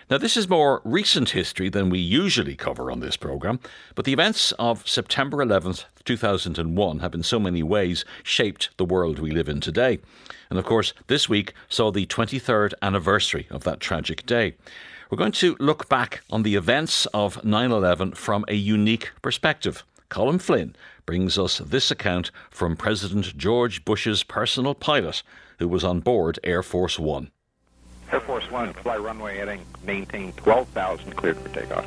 Now, this is more recent history than we usually cover on this programme, but the events of September 11th, 2001 have in so many ways shaped the world we live in today. And of course, this week saw the 23rd anniversary of that tragic day. We're going to look back on the events of 9/11 from a unique perspective. Colin Flynn brings us this account from President George Bush's personal pilot, who was on board Air Force One. Air Force One, fly runway heading, maintain 12,000, cleared for takeoff.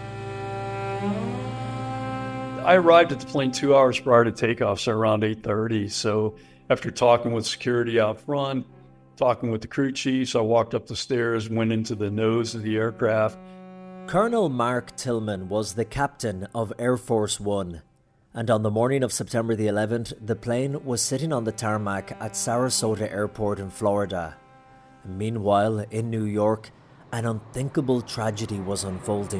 I arrived at the plane 2 hours prior to takeoff, so around 8:30. So after talking with security out front, talking with the crew chiefs, I walked up the stairs, went into the nose of the aircraft. Colonel Mark Tillman was the captain of Air Force One, and on the morning of September the 11th, the plane was sitting on the tarmac at Sarasota Airport in Florida. Meanwhile, in New York, an unthinkable tragedy was unfolding.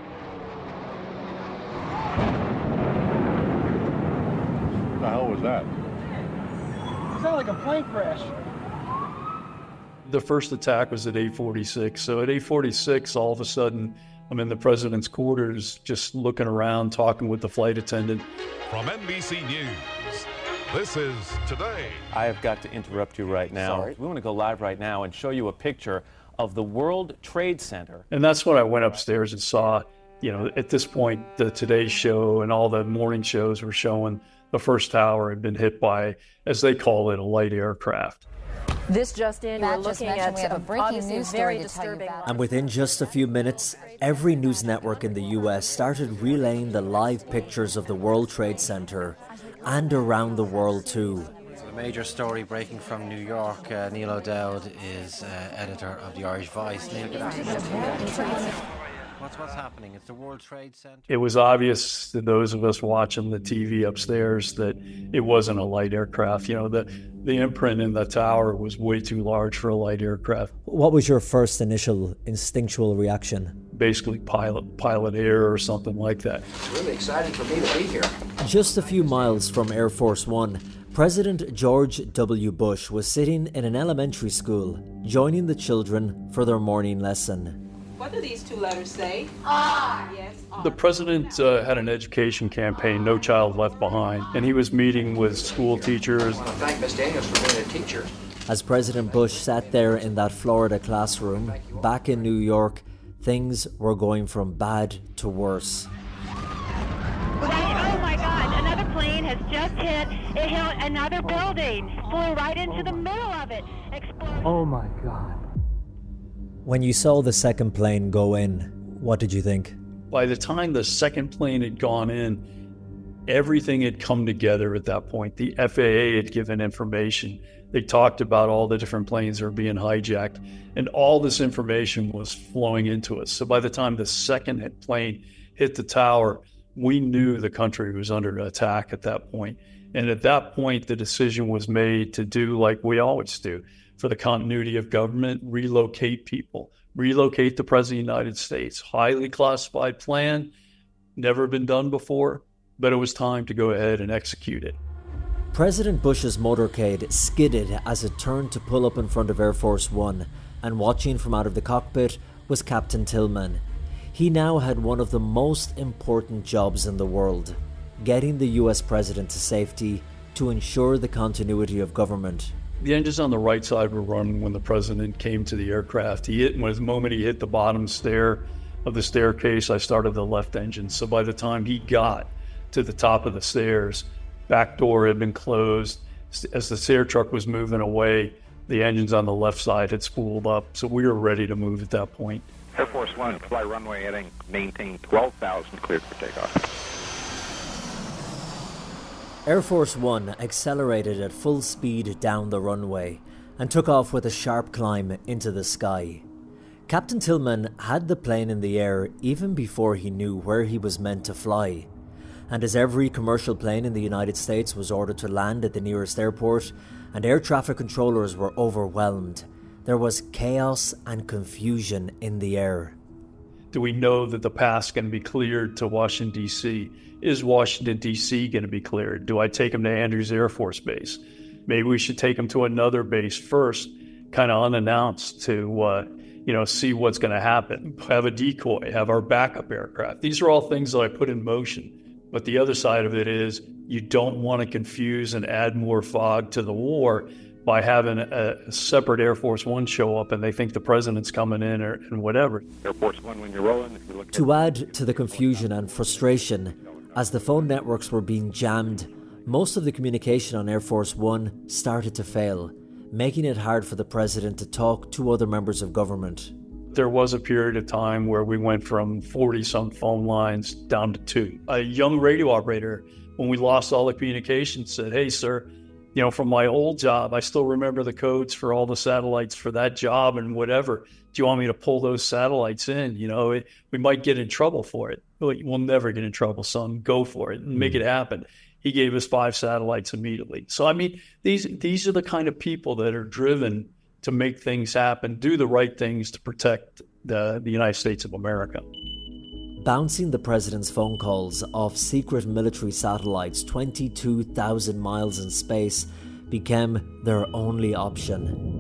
What the hell was that? It sounded like a plane crash. The first attack was at 8:46. So at 8:46, all of a sudden, I'm in the president's quarters, just looking around, talking with the flight attendant. From NBC News, this is Today. I have got to interrupt you right now. Sorry. We want to go live right now and show you a picture of the World Trade Center. And that's when I went upstairs and saw, at this point, the Today Show and all the morning shows were showing the first tower had been hit by, as they call it, a light aircraft. This just in, we're looking at we have a breaking news story very to tell you disturbing. about. And within just a few minutes, every news network in the US started relaying the live pictures of the World Trade Center and around the world too. A major story breaking from New York. Neil O'Dowd is editor of the Irish Voice. Neil, good afternoon. What's happening? It's the World Trade Center. It was obvious to those of us watching the TV upstairs that it wasn't a light aircraft. The imprint in the tower was way too large for a light aircraft. What was your first initial instinctual reaction? Basically pilot error or something like that. It's really exciting for me to be here. Just a few miles from Air Force One, President George W. Bush was sitting in an elementary school, joining the children for their morning lesson. What do these two letters say? R. Yes, R. The president had an education campaign, No Child Left Behind, and he was meeting with school teachers. I want to thank Ms. Daniels for being a teacher. As President Bush sat there in that Florida classroom, back in New York, things were going from bad to worse. Oh my God, another plane has just hit. It hit another building, flew right into the middle of it, exploded. Oh my God. When you saw the second plane go in, what did you think? By the time the second plane had gone in, everything had come together at that point. The FAA had given information. They talked about all the different planes that were being hijacked, and all this information was flowing into us. So by the time the second plane hit the tower, we knew the country was under attack at that point. And at that point, the decision was made to do like we always do. For the continuity of government, relocate people, relocate the President of the United States. Highly classified plan, never been done before, but it was time to go ahead and execute it. President Bush's motorcade skidded as it turned to pull up in front of Air Force One, and watching from out of the cockpit was Captain Tillman. He now had one of the most important jobs in the world, getting the US president to safety to ensure the continuity of government. The engines on the right side were running when the president came to the aircraft. The moment he hit the bottom stair of the staircase, I started the left engine. So by the time he got to the top of the stairs, back door had been closed. As the stair truck was moving away, the engines on the left side had spooled up. So we were ready to move at that point. Air Force One, fly runway heading, maintain 12,000, cleared for takeoff. Air Force One accelerated at full speed down the runway and took off with a sharp climb into the sky. Captain Tillman had the plane in the air even before he knew where he was meant to fly. And as every commercial plane in the United States was ordered to land at the nearest airport and air traffic controllers were overwhelmed, there was chaos and confusion in the air. Do we know that the path's going to be cleared to Washington, D.C.? Is Washington, D.C. going to be cleared? Do I take him to Andrews Air Force Base? Maybe we should take him to another base first, kind of unannounced, to see what's going to happen, have a decoy, have our backup aircraft. These are all things that I put in motion. But the other side of it is you don't want to confuse and add more fog to the war by having a separate Air Force One show up and they think the president's coming in and whatever. Air Force One, when you're rolling, if you look to add to the confusion and frustration, as the phone networks were being jammed, most of the communication on Air Force One started to fail, making it hard for the president to talk to other members of government. There was a period of time where we went from 40-some phone lines down to 2. A young radio operator, when we lost all the communication, said, "Hey, sir, from my old job, I still remember the codes for all the satellites for that job and whatever. Do you want me to pull those satellites in? We might get in trouble for it." "We'll never get in trouble, son. Go for it and make it happen." He gave us 5 satellites immediately. So, these are the kind of people that are driven to make things happen, do the right things to protect the United States of America. Bouncing the president's phone calls off secret military satellites 22,000 miles in space became their only option.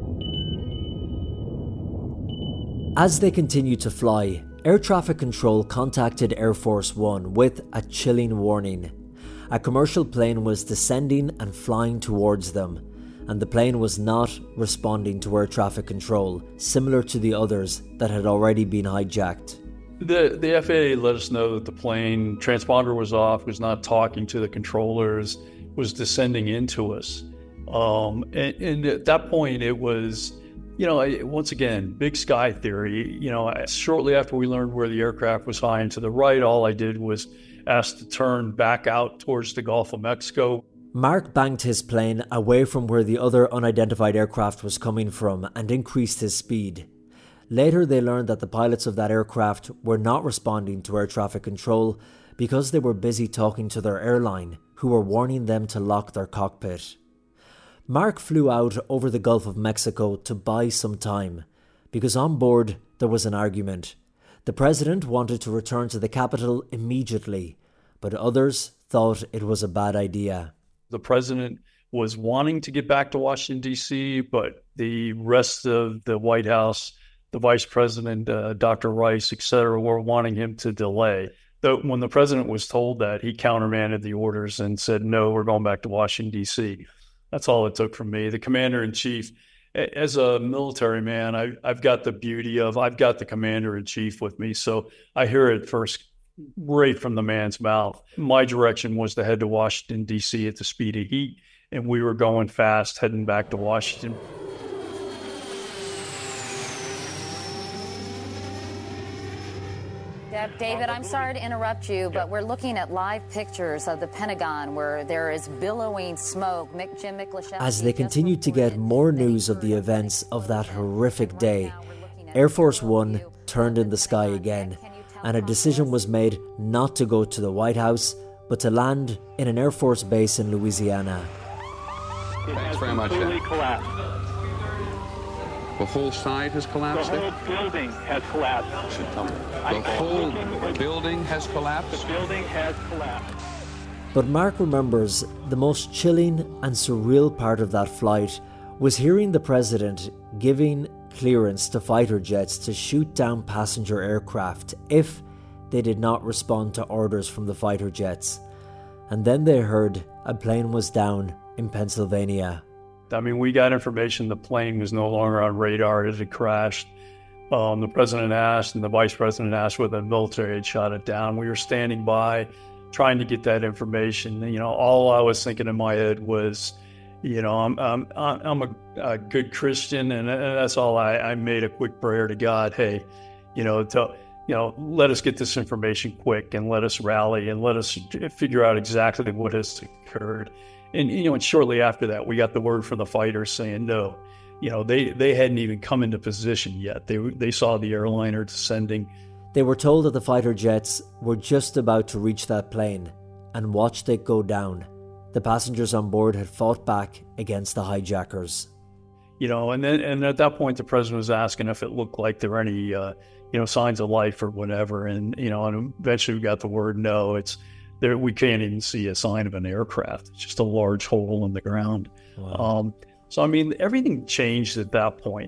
As they continued to fly, Air Traffic Control contacted Air Force One with a chilling warning. A commercial plane was descending and flying towards them, and the plane was not responding to air traffic control, similar to the others that had already been hijacked. The FAA let us know that the plane transponder was off, was not talking to the controllers, was descending into us. And at that point, it was, once again, big sky theory. Shortly after we learned where the aircraft was high and to the right, all I did was ask to turn back out towards the Gulf of Mexico. Mark banked his plane away from where the other unidentified aircraft was coming from and increased his speed. Later, they learned that the pilots of that aircraft were not responding to air traffic control because they were busy talking to their airline, who were warning them to lock their cockpit. Mark flew out over the Gulf of Mexico to buy some time, because on board there was an argument. The president wanted to return to the capital immediately, but others thought it was a bad idea. The president was wanting to get back to Washington, D.C., but the rest of the White House, the vice president, Dr. Rice, et cetera, were wanting him to delay. When the president was told that, he countermanded the orders and said, "No, we're going back to Washington, D.C." That's all it took from me. The commander-in-chief, as a military man, I've got the beauty of I've got the commander-in-chief with me, so I hear it first right from the man's mouth. My direction was to head to Washington, D.C. at the speed of heat, and we were going fast, heading back to Washington. David, I'm sorry to interrupt you, but we're looking at live pictures of the Pentagon where there is billowing smoke. Jim Miklaszewski. As they continued to get more news of the events of that horrific day, Air Force One turned in the sky again, and a decision was made not to go to the White House, but to land in an Air Force base in Louisiana. Thanks very much. Completely collapsed. The whole side has collapsed? The whole building has collapsed. The whole building has collapsed? The building has collapsed. But Mark remembers the most chilling and surreal part of that flight was hearing the president giving clearance to fighter jets to shoot down passenger aircraft if they did not respond to orders from the fighter jets. And then they heard a plane was down in Pennsylvania. We got information the plane was no longer on radar. It had crashed. The president asked and the vice president asked whether the military had shot it down. We were standing by trying to get that information. All I was thinking in my head was, I'm a good Christian, and that's all. I made a quick prayer to God. Hey, let us get this information quick and let us rally and let us figure out exactly what has occurred. And shortly after that, we got the word from the fighters saying no. They hadn't even come into position yet. They saw the airliner descending. They were told that the fighter jets were just about to reach that plane and watched it go down. The passengers on board had fought back against the hijackers. And at that point, the president was asking if it looked like there were any, signs of life or whatever. And eventually we got the word no. It's there. We can't even see a sign of an aircraft. It's just a large hole in the ground. Wow. So everything changed at that point.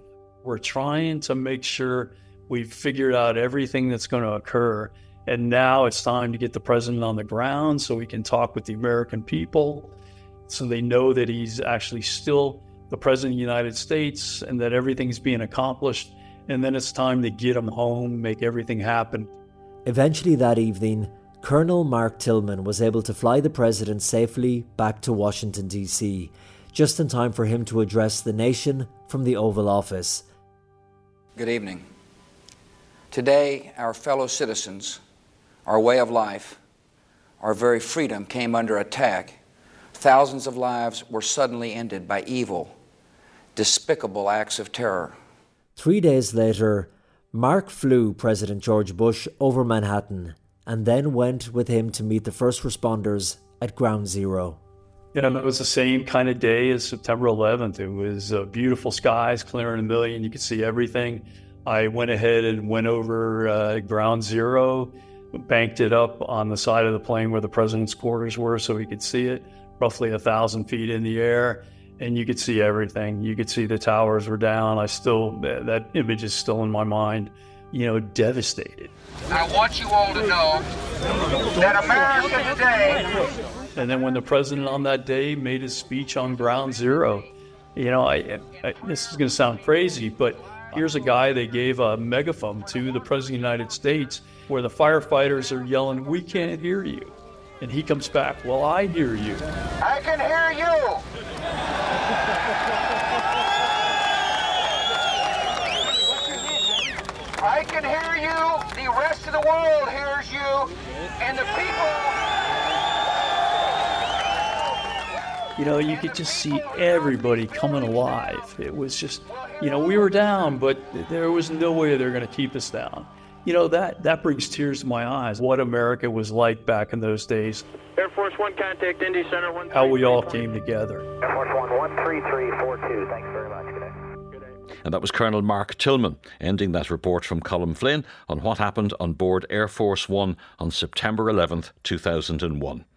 We're trying to make sure we've figured out everything that's going to occur. And now it's time to get the president on the ground so we can talk with the American people, so they know that he's actually still the president of the United States and that everything's being accomplished. And then it's time to get him home, make everything happen. Eventually that evening, Colonel Mark Tillman was able to fly the president safely back to Washington, D.C., just in time for him to address the nation from the Oval Office. Good evening. Today, our fellow citizens, our way of life, our very freedom came under attack. Thousands of lives were suddenly ended by evil, despicable acts of terror. 3 days later, Mark flew President George Bush over Manhattan and then went with him to meet the first responders at Ground Zero. It was the same kind of day as September 11th. It was beautiful skies, clear in a million. You could see everything. I went ahead and went over Ground Zero, banked it up on the side of the plane where the president's quarters were so he could see it, roughly 1,000 feet in the air, and you could see everything. You could see the towers were down. That image is still in my mind, devastated. I want you all to know that America today... And then when the president on that day made his speech on Ground Zero, this is going to sound crazy, but here's a guy they gave a megaphone to, the president of the United States, where the firefighters are yelling, "We can't hear you." And he comes back, "Well, I hear you. I can hear you." I can hear you. The rest of the world hears you. And the people... You could just see everybody coming alive. It was just, we were down, but there was no way they're going to keep us down. That brings tears to my eyes, what America was like back in those days. Air Force One, contact Indy Center 133. How we all came together. Air Force One, 13342. Thanks very much. Good day. And that was Colonel Mark Tillman ending that report from Colin Flynn on what happened on board Air Force One on September 11th, 2001.